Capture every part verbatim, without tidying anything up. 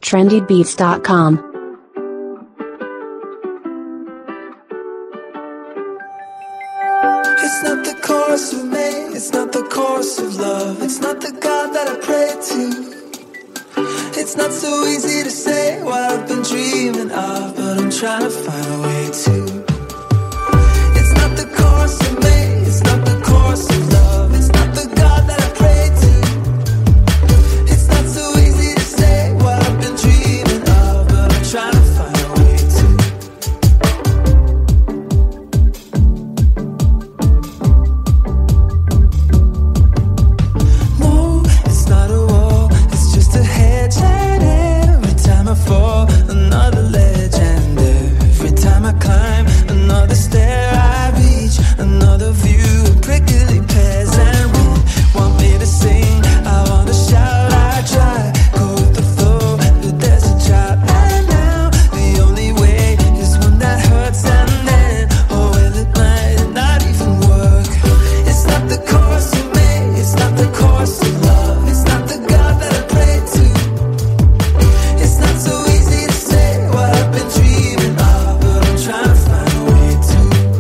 trendy beats dot com. It's not the course of me, it's not the course of love, it's not the God that I pray to. It's not so easy to say what I've been dreaming of, but I'm trying to find a way to. It's not the course of me, it's not the course of love, it's not the God that I pray to. It's not so easy to say what I've been dreaming of, but I'm trying to find a way to. No, it's not a wall, it's just a hedge, and every time I fall, another ledge, and every time I climb, another stair I reach, another view, prickly pears and wind. Want me to sing, I wanna shout, I try, go with the flow, but there's a drop. And now, the only way is one that hurts, and then, oh well, it might not even work. It's not the course of me, it's not the course of love, it's not the God that I pray to. It's not so easy to say what I've been dreaming of, but I'm trying to find a way to.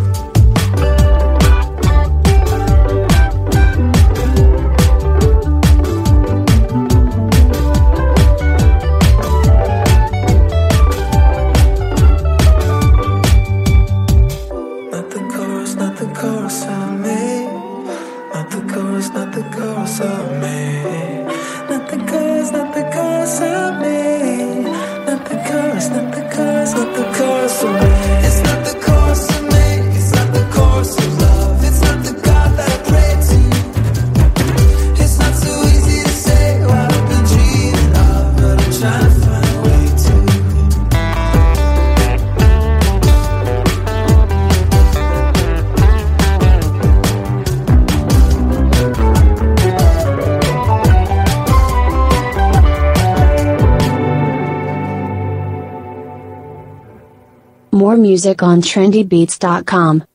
Not the chorus, not the chorus of me. Not the chorus, not the chorus of me. Not the chorus, not the chorus of me. Not the chorus, not the chorus, not the chorus of me. It's not the chorus of me, it's not the chorus of love, it's not the God that I pray to. It's not so easy to say what I've been dreaming of, but I'm trying to find a way to. More music on trendy beats dot com.